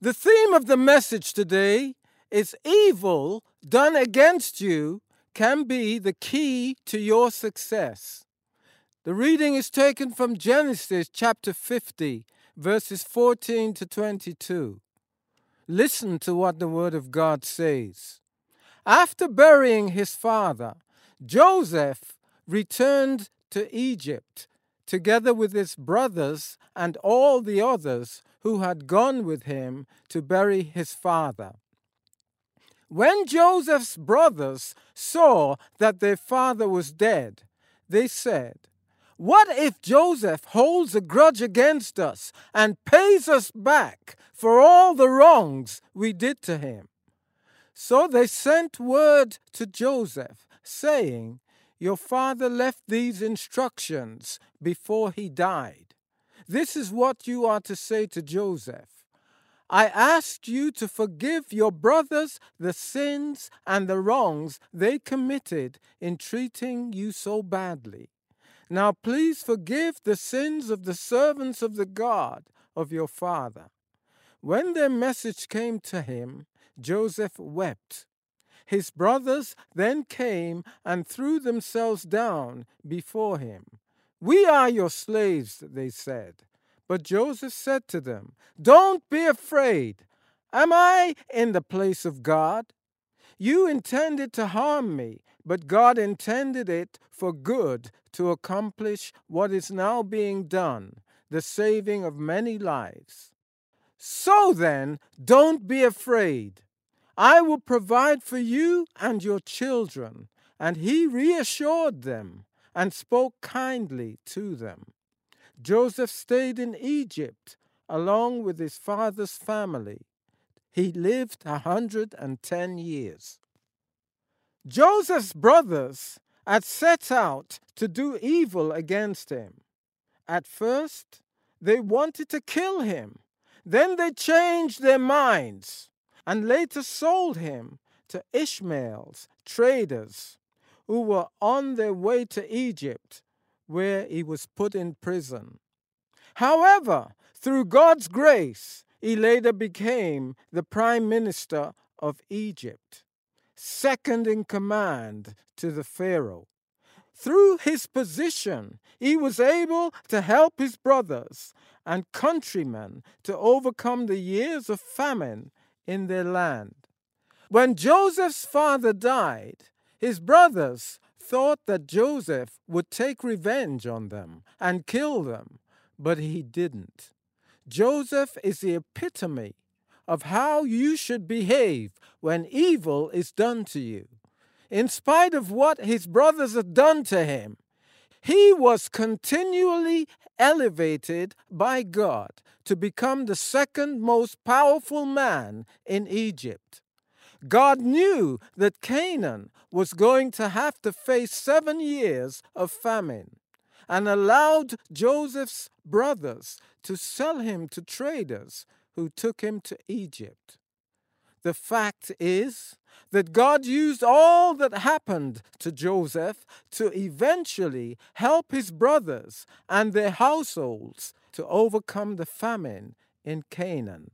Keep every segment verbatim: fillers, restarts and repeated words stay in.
The theme of the message today is evil done against you can be the key to your success. The reading is taken from Genesis chapter fifty, verses fourteen to twenty-two. Listen to what the Word of God says. After burying his father, Joseph returned to Egypt, together with his brothers and all the others who had gone with him to bury his father. When Joseph's brothers saw that their father was dead, they said, "What if Joseph holds a grudge against us and pays us back for all the wrongs we did to him?" So they sent word to Joseph, saying, "Your father left these instructions before he died. This is what you are to say to Joseph. I asked you to forgive your brothers the sins and the wrongs they committed in treating you so badly. Now please forgive the sins of the servants of the God of your father." When their message came to him, Joseph wept. His brothers then came and threw themselves down before him. "We are your slaves," they said. But Joseph said to them, "Don't be afraid. Am I in the place of God? You intended to harm me, but God intended it for good to accomplish what is now being done, the saving of many lives. So then, don't be afraid. I will provide for you and your children." And he reassured them and spoke kindly to them. Joseph stayed in Egypt along with his father's family. He lived a hundred and ten years. Joseph's brothers had set out to do evil against him. At first, they wanted to kill him. Then they changed their minds and later sold him to Ishmael's traders who were on their way to Egypt, where he was put in prison. However, through God's grace, he later became the prime minister of Egypt, second in command to the Pharaoh. Through his position, he was able to help his brothers and countrymen to overcome the years of famine in their land. When Joseph's father died, his brothers thought that Joseph would take revenge on them and kill them, but he didn't. Joseph is the epitome of how you should behave when evil is done to you. In spite of what his brothers had done to him, he was continually elevated by God to become the second most powerful man in Egypt. God knew that Canaan was going to have to face seven years of famine and allowed Joseph's brothers to sell him to traders who took him to Egypt. The fact is that God used all that happened to Joseph to eventually help his brothers and their households to overcome the famine in Canaan.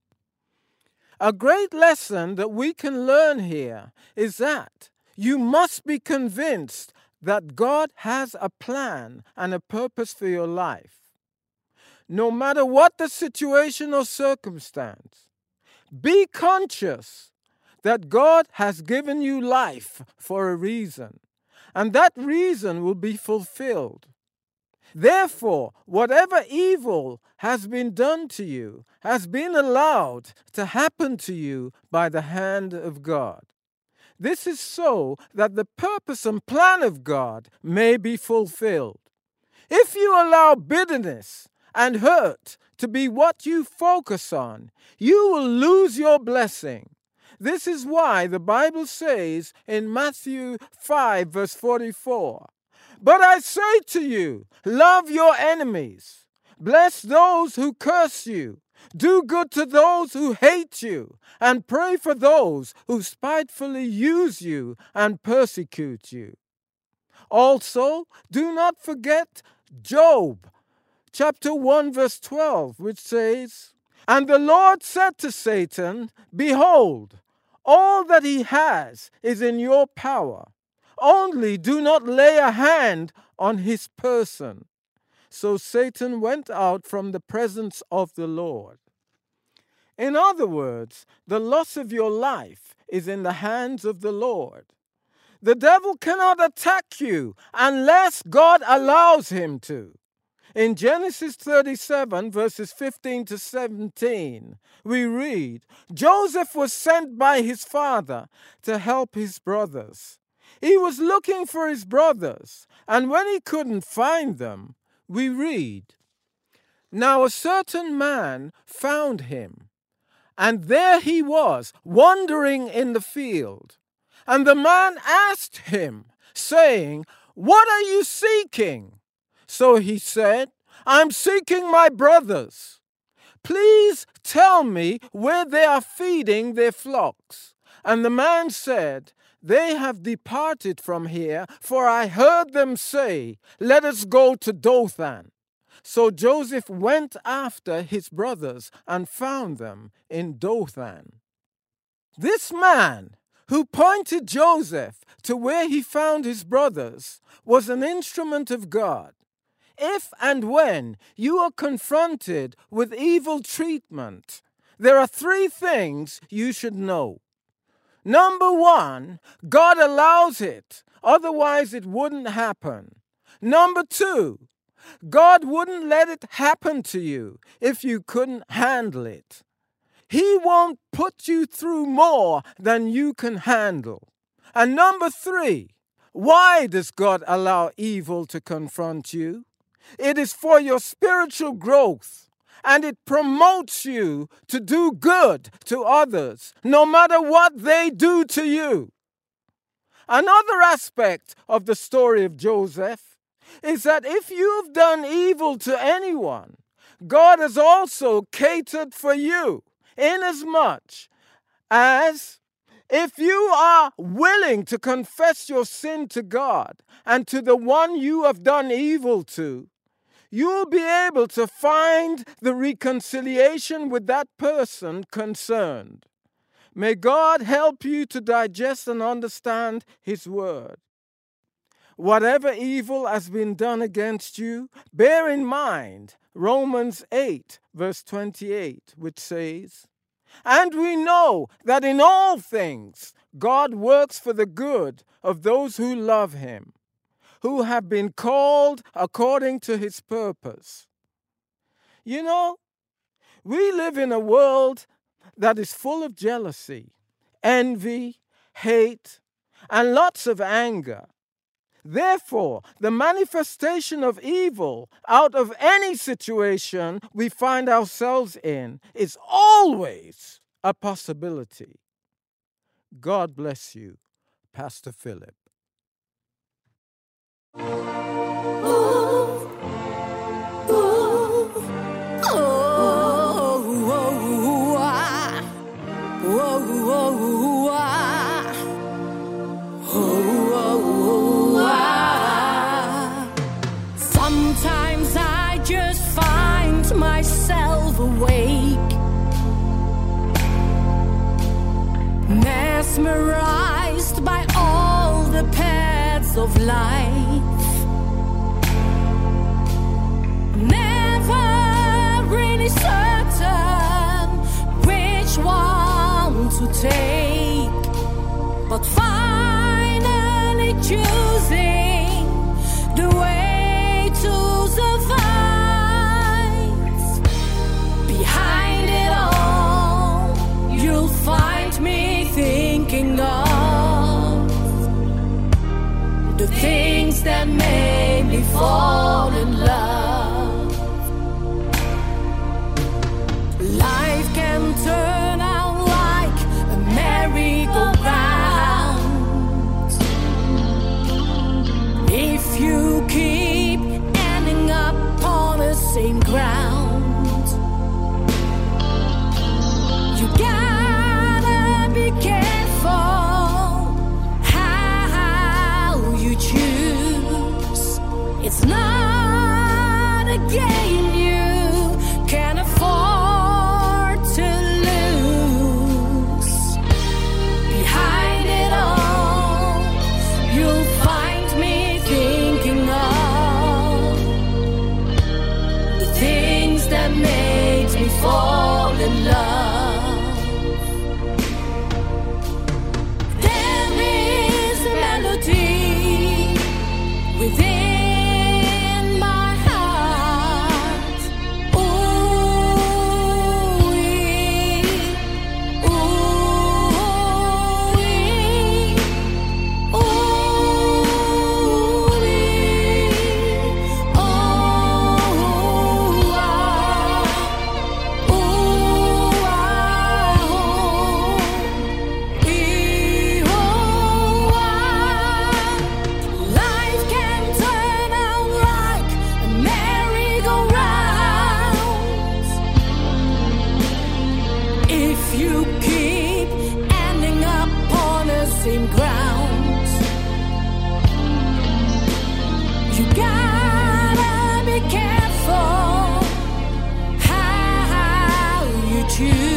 A great lesson that we can learn here is that you must be convinced that God has a plan and a purpose for your life. No matter what the situation or circumstance, be conscious that God has given you life for a reason, and that reason will be fulfilled. Therefore, whatever evil has been done to you has been allowed to happen to you by the hand of God. This is so that the purpose and plan of God may be fulfilled. If you allow bitterness and hurt to be what you focus on, you will lose your blessing. This is why the Bible says in Matthew five, verse forty-four, "But I say to you, love your enemies, bless those who curse you, do good to those who hate you, and pray for those who spitefully use you and persecute you." Also, do not forget Job chapter one, verse twelve, which says, And the Lord said to Satan, "Behold, all that he has is in your power. Only do not lay a hand on his person." So Satan went out from the presence of the Lord. In other words, the loss of your life is in the hands of the Lord. The devil cannot attack you unless God allows him to. In Genesis thirty-seven, verses fifteen to seventeen, we read, Joseph was sent by his father to help his brothers. He was looking for his brothers, and when he couldn't find them, we read, "Now a certain man found him, and there he was, wandering in the field. And the man asked him, saying, 'What are you seeking?' So he said, 'I'm seeking my brothers. Please tell me where they are feeding their flocks.' And the man said, 'They have departed from here, for I heard them say, Let us go to Dothan.' So Joseph went after his brothers and found them in Dothan." This man who pointed Joseph to where he found his brothers was an instrument of God. If and when you are confronted with evil treatment, there are three things you should know. Number one, God allows it, otherwise it wouldn't happen. Number two, God wouldn't let it happen to you if you couldn't handle it. He won't put you through more than you can handle. And number three, why does God allow evil to confront you? It is for your spiritual growth, and it promotes you to do good to others, no matter what they do to you. Another aspect of the story of Joseph is that if you've done evil to anyone, God has also catered for you, inasmuch as if you are willing to confess your sin to God and to the one you have done evil to, you'll be able to find the reconciliation with that person concerned. May God help you to digest and understand His word. Whatever evil has been done against you, bear in mind Romans eight, verse twenty-eight, which says, "And we know that in all things God works for the good of those who love Him, who have been called according to His purpose." You know, we live in a world that is full of jealousy, envy, hate, and lots of anger. Therefore, the manifestation of evil out of any situation we find ourselves in is always a possibility. God bless you, Pastor Philip. Ooh, ooh, oh, oh, ah, oh, oh, ah, oh, oh, ah. Sometimes I just find myself awake, mesmerized by all the paths of life. Certain which one to take, but finally choosing the way to survive. Behind it all, you'll find me thinking of the things that made me fall in love. Life can turn out like a merry-go-round if you keep ending up on the same ground. You gotta be careful how you choose. It's not you.